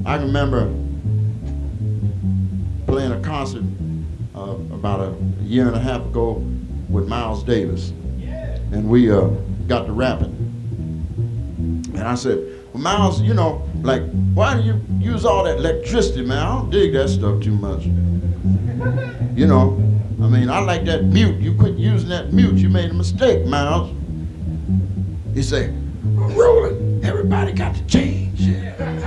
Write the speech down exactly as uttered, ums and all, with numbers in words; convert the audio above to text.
I remember playing a concert uh, about a year and a half ago with Miles Davis, and we uh, got to rapping. And I said, well, Miles, you know, like, why do you use all that electricity, man? I don't dig that stuff too much. You know, I mean, I like that mute. You quit using that mute. You made a mistake, Miles. He said, Roland, everybody got to change.